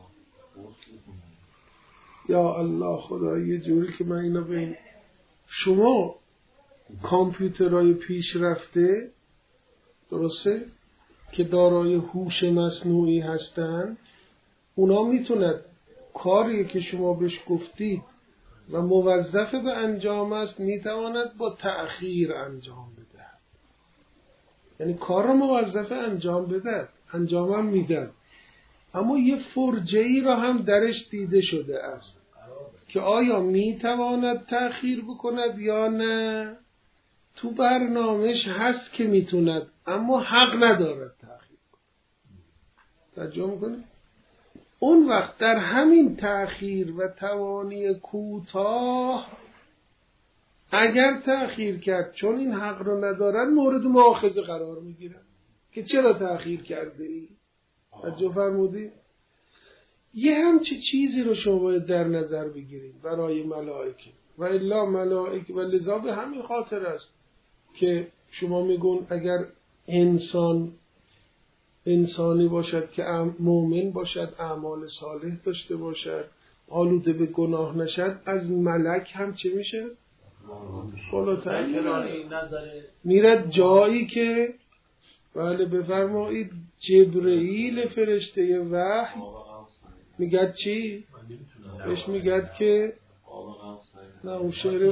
یا الله خدا، یه جوری که من اینا ببین، شما کامپیوترهای پیشرفته درسته که دارای هوش مصنوعی هستن، اونا میتونن کاری که شما بهش گفتید و موظف به انجام است میتواند با تأخیر انجام بده، یعنی کار را موظف انجام بده، انجام هم میدن، اما یه فرجه‌ای را هم درش دیده شده است که آیا میتواند تأخیر بکند یا نه. تو برنامهش هست که میتوند، اما حق ندارد تأخیر کند. توجه میکنه؟ اون وقت در همین تأخیر و توانی کوتاه اگر تأخیر کرد، چون این حق رو ندارن، مورد مؤاخذه قرار میگیرن که چرا تأخیر کرده ای. توجه فرمودی؟ یه همچی چیزی رو شما باید در نظر بگیرید برای ملائکه و الا ملائکه، و لذا به همین خاطر است که شما میگون اگر انسان انسانی باشد که مؤمن باشد، اعمال صالح داشته باشد، آلوده به گناه نشد، از ملک هم چه میشه؟ بالاتر میرد جایی که بله بفرمایید جبرئیل فرشته وحی میگد چی؟ بهش میگد که نه اون شعر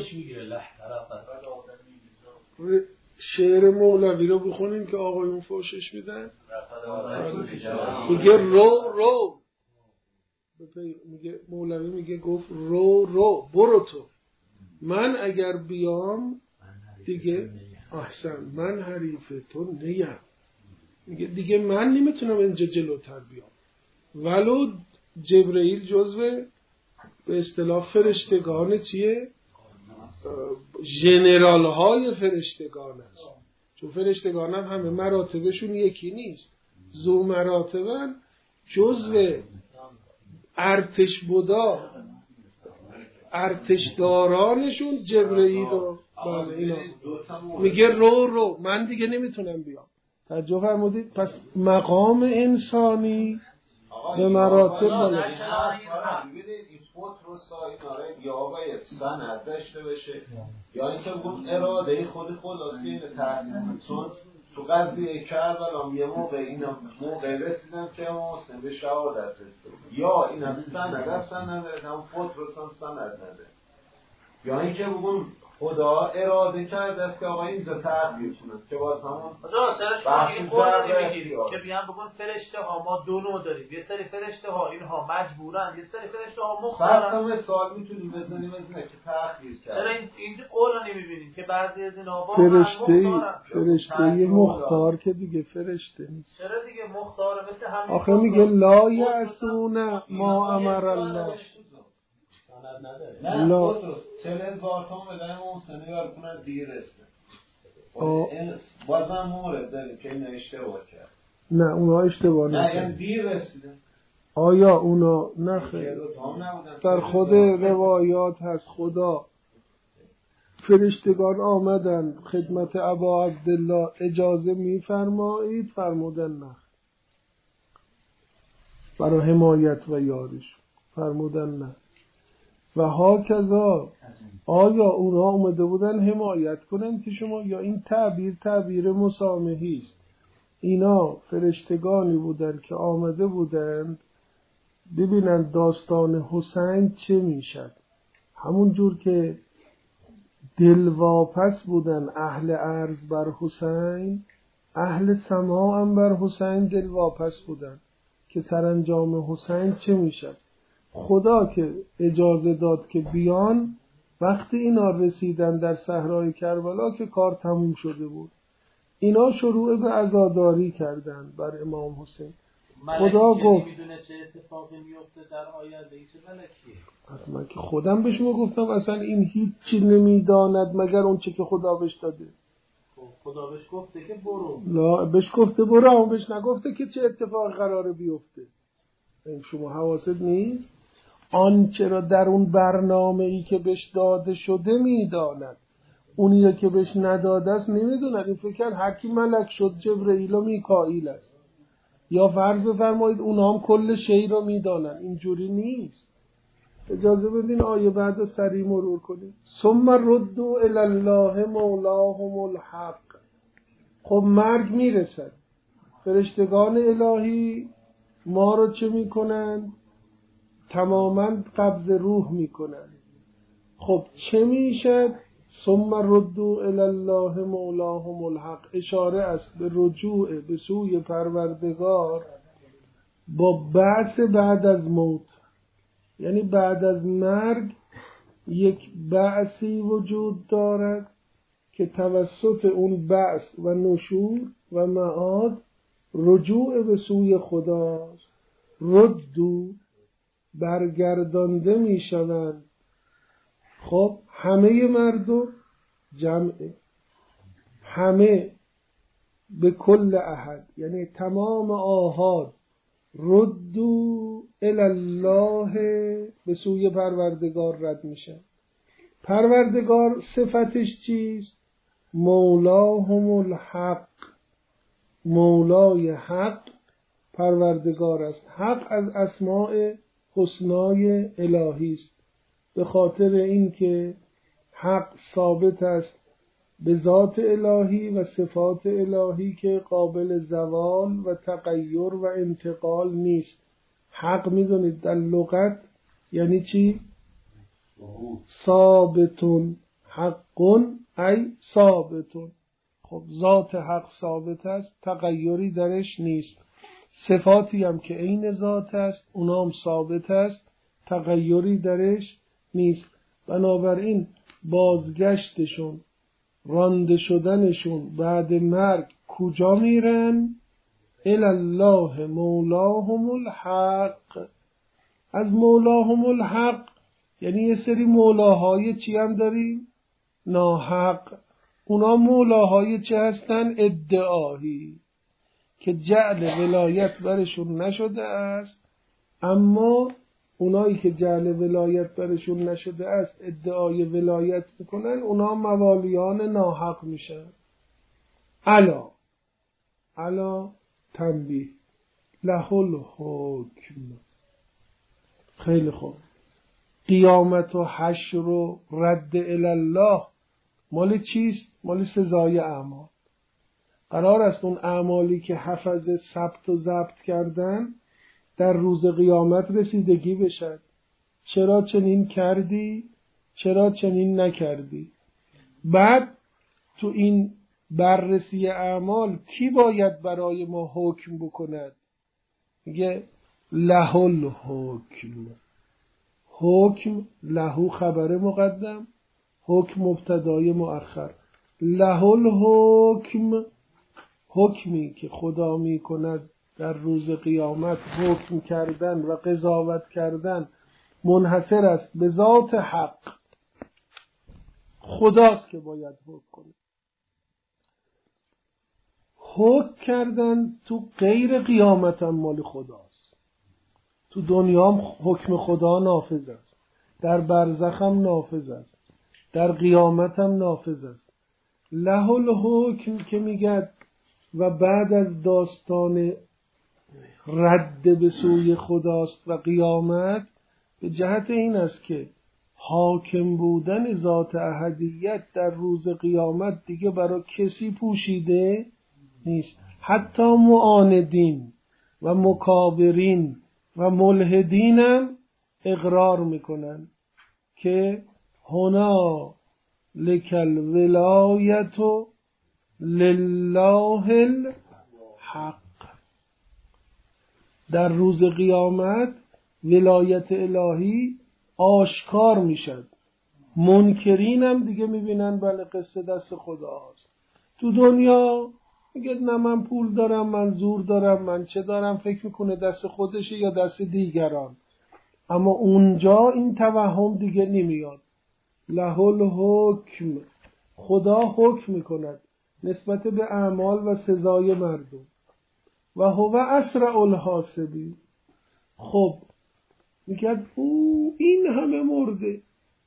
شعر مولوی رو بخونیم که آقایون فوشش میدن، میگه رو رو میگه مولوی میگه گفت رو رو برو تو، من اگر بیام دیگه احسن من حریف تو نیم. میگه دیگه من نمیتونم اینجا جلوتر بیام. ولو جبرئیل جزو به اصطلاح فرشتگان چیه؟ ژنرال های فرشتگان است، چون فرشتگان هم همه مراتبشون یکی نیست، ذو مراتبن، جزو ارتش بودا ارتشدارانشون جبرئیل و بله اینا. میگه رو رو من دیگه نمیتونم بیام. توجه فرمودید؟ پس مقام انسانی به مراتب بالا. ببینید این فوت رو سایی داره یا باید سند داشته بشه یا اینکه اون اراده خود خلاصی اینه تحلیل. چون تو قضیه کربلا یه موقع اینا موقع رسیدن که محسن به شهادت رسید، یا این هم سند هستن نداره، هم فوت رو سند نداره، یا اینکه بگون خدا اراده کرده است که آقا اینجا تغییر کنه که باز همون خدا چرا شما این قول نمیگیرید که بیان بگون فرشته ها ما دو نوع داریم، یه سری فرشته ها اینها مجبورن، یه سری فرشته ها مختارن. صد تا مثال میتونیم بزنیم از اینه که تغییر کرده. چرا این اینجا قول رو نمیبینیم که بعضی از این آبا فرشته فرشته مختار که دیگه فرشته نیست. چرا دیگه مختاره مثل همین آخه میگه لا یعصون ما امر الله. نه خود رو چل هزار تا مدن محسنه یار کنن دیر رسه بازم مورد داریم که این اشتباه کرد. نه اونا اشتباه نه نکنن. یعنی دیر رسیدن. آیا اونا نخیر در خود روایات هست خدا فرشتگان آمدن خدمت ابا عبدالله اجازه میفرمایید، فرمودن نه برای حمایت و یاریش، فرمودن نه. و ها کذا آیا اونها اومده بودن حمایت کنن که شما، یا این تعبیر تعبیر مسامحی است. اینا فرشتگانی بودن که آمده بودند ببینن داستان حسین چه میشد. همون جور که دلواپس بودن اهل ارض بر حسین، اهل سما هم بر حسین دلواپس بودن که سرانجام حسین چه میشد. خدا که اجازه داد که بیان، وقتی اینا رسیدن در صحرای کربلا که کار تموم شده بود، اینا شروع به عزاداری کردن بر امام حسین. خدا گفت میدونه چه اتفاقی میفته در آینده، این چه ملکیه؟ از من که خودم به شما گفتم اصلا این هیچی نمیداند مگر اون چه که خدا بهش داده. خدا بهش گفته که برو. لا بهش گفته برو، اون بهش نگفته که چه اتفاق قراره بیفته. این شما حواست نیست؟ آنچه را در اون برنامه‌ای که بهش داده شده میداند، اونی که بهش نداده است نمیدوند. این فکر هر کی ملک شد جبرئیل و میکائیل است، یا فرض بفرمایید اونا هم کل شی رو میدانن. اینجوری نیست. اجازه بدین آیه بعد رو سریع مرور کنیم. ثم ردوا الی الله مولاهم الحق. خب مرگ میرسد، فرشتگان الهی ما رو چه میکنن؟ تماما قبض روح میکنن. خب چه میشد؟ ثم ردوا الی الله مولاهم الحق. اشاره است به رجوع به سوی پروردگار با بعث بعد از موت، یعنی بعد از مرگ یک بعثی وجود دارد که توسط اون بعث و نشور و معاد رجوع به سوی خداست. ردو برگردانده می شوند. خب همه مردم جمعه، همه به کل احد، یعنی تمام آحاد ردو الی الله به سوی پروردگار رد میشن. پروردگار صفتش چیست؟ مولاهم الحق. مولای حق پروردگار است. حق از اسماء حسنای الهی است، به خاطر اینکه حق ثابت است به ذات الهی و صفات الهی که قابل زوال و تغییر و انتقال نیست. حق میدونید در لغت یعنی چی؟ ثابتون. حقون ای ثابتون. خب ذات حق ثابت است، تغییری درش نیست. صفاتی هم که عین ذات است اونا هم ثابت است، تغییری درش نیست. بنابراین بازگشتشون، رانده شدنشون بعد مرگ کجا میرن؟ الالله مولاهم الحق. از مولاهم الحق یعنی یه سری مولاهای چی هم داریم؟ ناحق. اونا مولاهای چه هستن؟ ادعایی که جعل ولایت برشون نشده است، اما اونایی که جعل ولایت برشون نشده است ادعای ولایت میکنن، اونا موالیان ناحق میشن. الا الا تنبیه له الحکم. خیلی خوب. قیامت و حشر و رد الله مال چیست؟ مال سزای اعمال. قرار است اون اعمالی که حفظ ثبت و ضبط کردن در روز قیامت رسیدگی بشد. چرا چنین کردی؟ چرا چنین نکردی؟ بعد تو این بررسی اعمال کی باید برای ما حکم بکند؟ میگه له الحکم. حکم له خبر مقدم، حکم مبتدای مؤخر. له الحکم، حکمی که خدا می کند در روز قیامت، حکم کردن و قضاوت کردن منحصر است به ذات حق. خداست که باید حکم کنه. حکم کردن تو غیر قیامت هم مال خداست. تو دنیا هم حکم خدا نافذ است، در برزخ هم نافذ است، در قیامت هم نافذ است. له الحکم که میگه و بعد از داستان رد به سوی خداست و قیامت، به جهت این است که حاکم بودن ذات احدیت در روز قیامت دیگه برای کسی پوشیده نیست. حتی معاندین و مکابرین و ملحدین هم اقرار میکنن که هنا لکل ولایت لله الحق. در روز قیامت ولایت الهی آشکار میشد. منکرین هم دیگه میبینن بله قصه دست خداست. تو دنیا میگه نه من پول دارم، من زور دارم، من چه دارم، فکر میکنه دست خودشه یا دست دیگران. اما اونجا این توهم دیگه نمیاد. له الحکم، خدا حکم میکند نسبت به اعمال و سزای مردم. و هو اسرع الحاسبین. خب میگه او این همه مرده،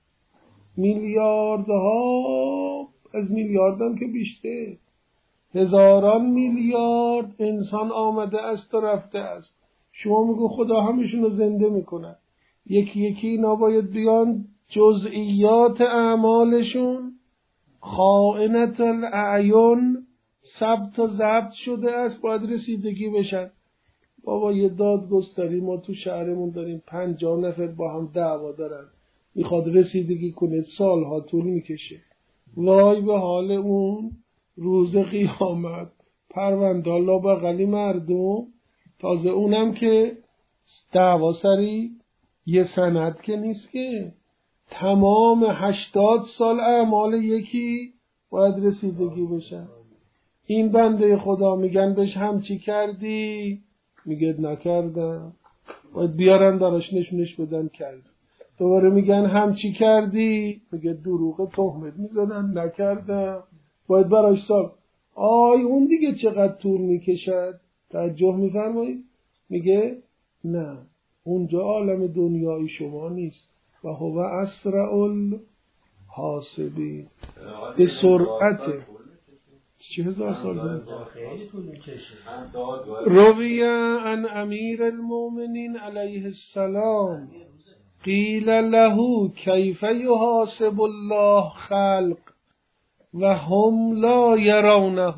میلیاردها، از میلیاردم که بیشتر، هزاران میلیارد انسان آمده است و رفته است. شما میگو خدا همشون رو زنده میکنه. یکی یکی اینا باید بیان جزئیات اعمالشون خائنة الاعین ثبت و ضبط شده است، باید رسیدگی بشن. بابا یه دادگستری ما تو شهرمون داریم، پنجاه نفر با هم دعوا دارن، میخواد رسیدگی کنه، سالها طول میکشه. وای به حال اون روز قیامت، پرونده لا بغلی مردم. تازه اونم که دعوا سری یه سند که نیست که، تمام هشتاد سال اعمال یکی باید رسیدگی بشن. این بنده خدا میگن بهش همچی کردی؟ میگه نکردم. باید بیارن براش نشونش بدن کرد. دوباره میگن همچی کردی؟ میگه دروغ، تهمت میزنن نکردم. باید براش سال. آی اون دیگه چقدر طول میکشد؟ توجه میفرمایید؟ میگه نه، اونجا عالم دنیای شما نیست. و هو اسرع الحاسبین. به سرعت چه هزار سال داره. روی عن امیر المؤمنین علیه السلام قیل له کیف یحاسب الله خلق و هم لا یرونه.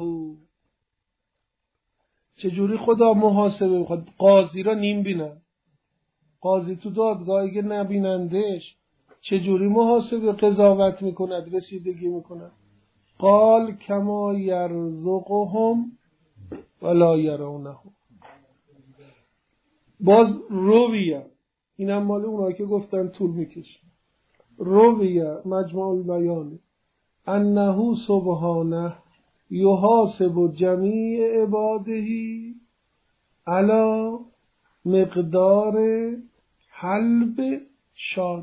چجوری خدا محاسبه میخواد؟ قاضی را نیم بینن. قاضی تو دادگاهی که نبینندش چجوری محاسبه قضاوت میکند، رسیدگی میکند؟ قال کما یرزقهم ولا یرونه. باز رویه، اینم مال اونایی که گفتن طول میکشه. رویه مجموع البیان انه سبحانه یحاسب جمیع عبادهی علی مقدار حلب شاد.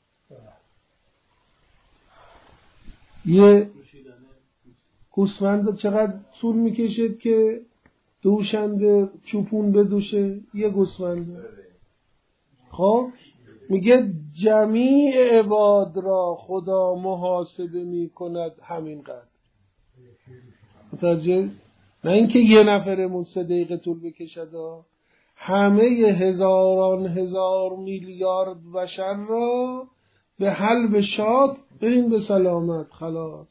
یه گوسفند چقدر طول میکشد که دوشنده چوپون بدوشه؟ یه گوسفند. خب میگه جمیع عباد را خدا محاسبه میکند همینقدر. متوجه؟ نه اینکه یه نفرمون سه دقیقه طول بکشد، همه هزاران هزار میلیارد بشر را به حلب شاد برین به سلامت خلاص.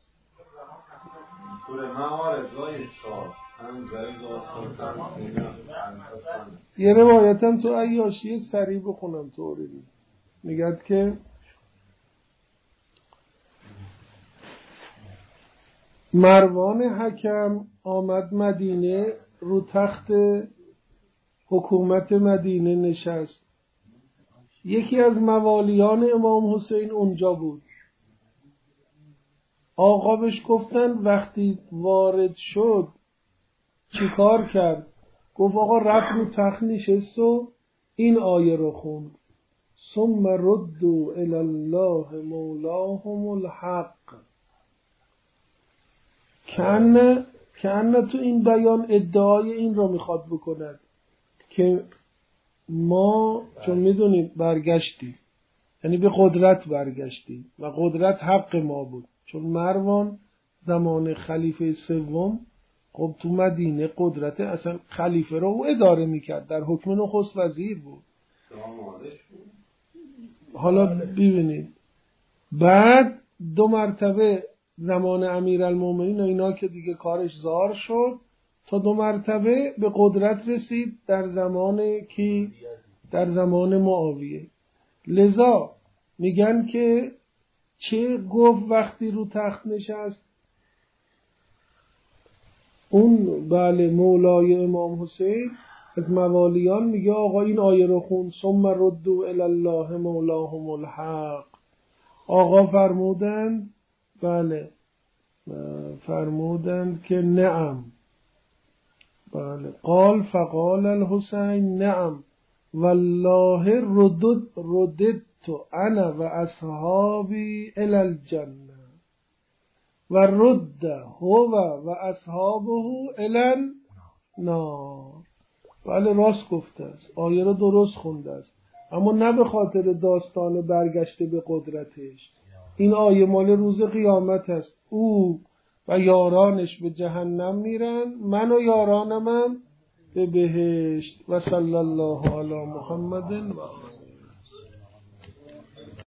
یه روایتم تو عیاشی سریع بخونم طوری میگد که مروان حکم آمد مدینه، رو تخت حکومت مدینه نشست. یکی از موالیان امام حسین اونجا بود. آقا بهش گفتن وقتی وارد شد چی کار کرد؟ گفت آقا رفت رو تخت نشست و این آیه رو خوند: ثم ردوا الی الله مولاهم الحق. کأن کأن تو این بیان ادعای این رو میخواد بکند که ما چون میدونیم برگشتیم، یعنی به قدرت برگشتیم و قدرت حق ما بود، چون مروان زمان خلیفه سوم خب تو مدینه قدرت اصلا خلیفه رو او اداره میکرد، در حکم نخست وزیر بود. حالا ببینید بعد دو مرتبه زمان امیرالمومنین و اینا که دیگه کارش زار شد تا دو مرتبه به قدرت رسید در زمان کی؟ در زمان معاویه. لذا میگن که چه گفت وقتی رو تخت نشست؟ اون بله مولای امام حسین از موالیان میگه آقا این آیه رو خون: ثم ردوا الی الله مولاهم الحق. آقا فرمودند بله فرمودند که نعم. بله قال فقال الحسین نعم والله ردد رددت انا و اصحابی الی الجنه و رد هو و اصحابه الی النار. بله راست گفته است، آیه رو درست خونده است، اما نه به خاطر داستان برگشته به قدرتش. این آیه مال روز قیامت است. او و یارانش به جهنم میرن، من و یارانمم به بهشت. و صلی الله علی محمد و